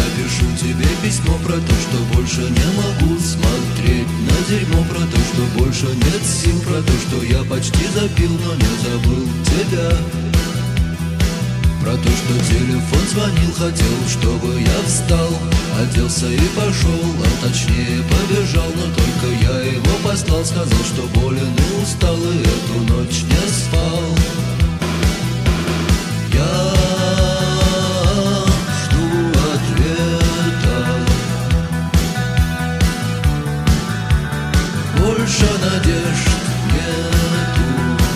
напишу тебе письмо про то, что больше не могу смотреть на дерьмо, про то, что больше нет сил, про то, что я почти запил, но не забыл тебя. Про то, что телефон звонил, хотел, чтобы я встал, оделся и пошел, а точнее побежал, но только я его послал, сказал, что болен и устал, и эту ночь не спал. Я жду ответа, больше надежд нету.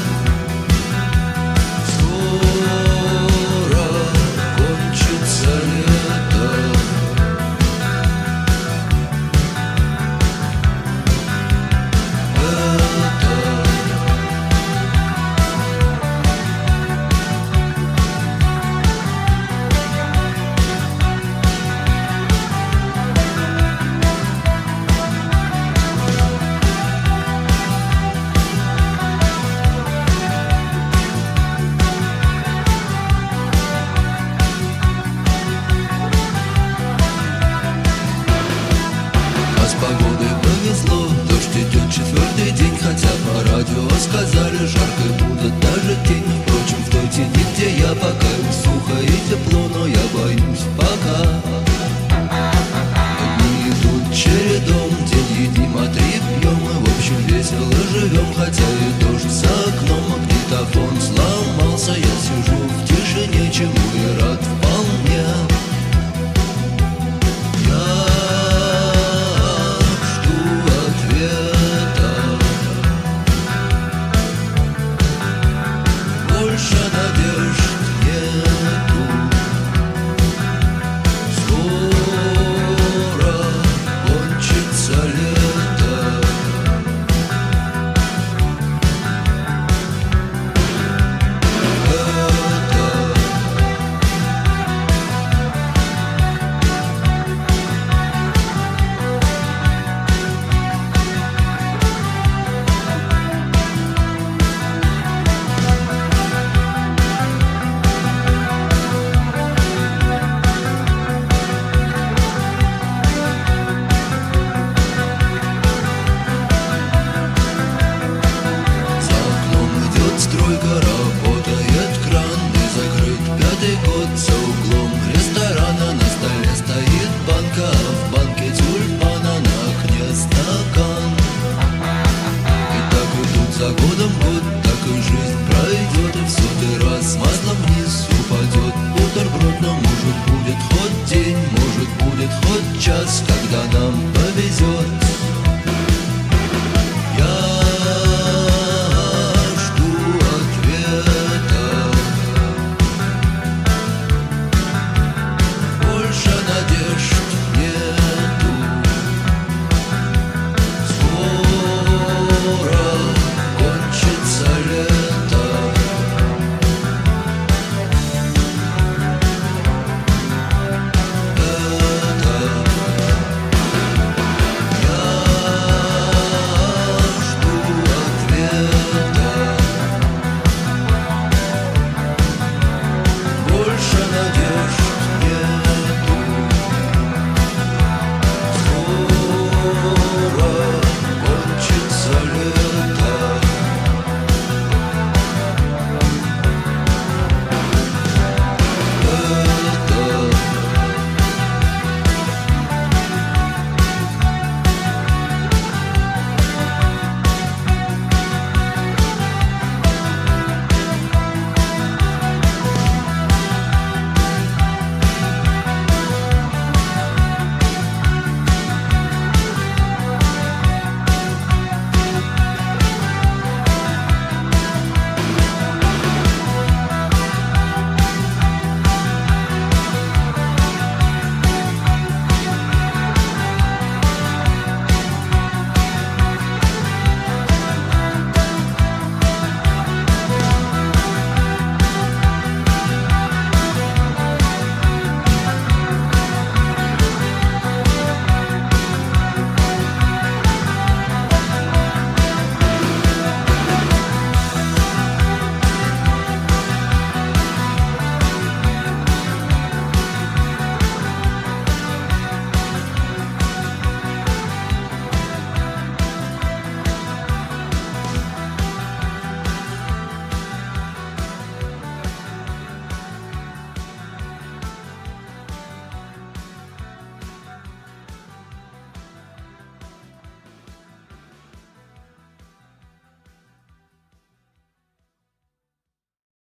Скоро кончится лето. Погодой повезло, дождь идет 4-й день, хотя по радио сказали, жарко будет даже тень. Впрочем, в той тени, где я, пока сухо и тепло, но я боюсь пока. Дни идут чередом, день едим, а 3 пьем, и в общем весело живем, хотя и дождь за окном, магнитофон сломался, я сижу в тишине, чему и рад вполне. Больше надежд нету. Скоро кончится лето. Стройка, работает кран, и закрыт 5-й год. За углом ресторана на столе стоит банка, а в банке тюльпана, на окне стакан. И так идут за годом год, так и жизнь пройдет, и в 100-й раз масло вниз упадет. Бутерброд, но может будет хоть день, может будет хоть час, когда нам повезет.